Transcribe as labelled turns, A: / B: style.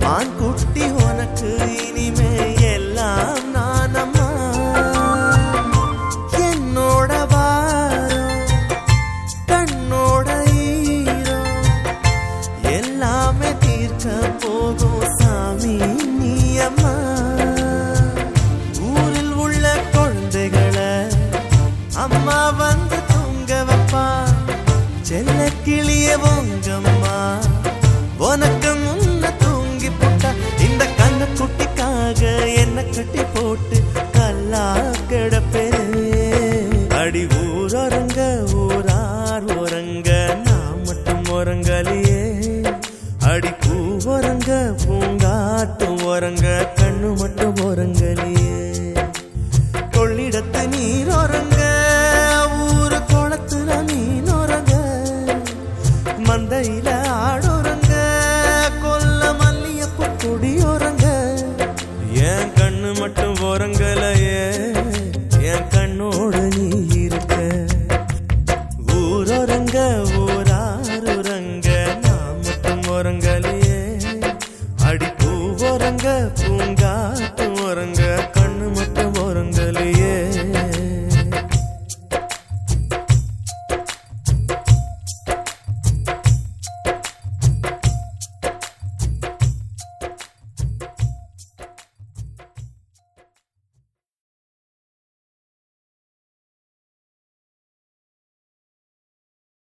A: மான் குட்டி உனக்கு இனிமே எல்லாம் நானம்மா. என்னோட வாரம் கண்ணோட ஈரம் எல்லாமே தீர்க்க போகும் சாமி நீ அம்மா. ஊரில் உள்ள குழந்தைகளை அம்மா வந்து தூங்க வைப்பா. செல்ல கிளிய உங்கம்மா உனக்கு முன்ன தூங்கி போட்டா. இந்த கண்ண குட்டிக்காக என்ன கட்டி போட்டு கல்லா கிடப்பேன். அடி ஊரங்க ஊரார் ஒரங்க நான் மட்டும் ஒரங்கலியே. அடி பூ ஒரங்க பூங்காட்டும் ஒரங்க கண்ணு மட்டும் ஒரங்கலியே. கொள்ளிடத்து நீர் ஒரங்க ஊரு குளத்துல மீன் ஒரங்க. மந்தையில ஆடுறங்க கொல்ல மல்லியப்பூ கொடி ஒரங்க. என் கண்ணு மட்டும் ஒரங்கல